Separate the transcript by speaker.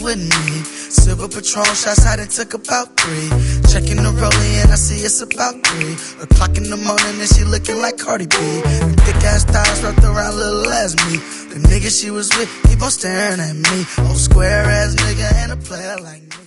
Speaker 1: with me. Silver Patron shots, I done took about 3. Checking the rollie and I see it's about 3 o'clock in the morning and she looking like Cardi B. Them thick ass thighs wrapped around little as me. The nigga she was with keep on staring at me. Old square ass nigga and a player like me.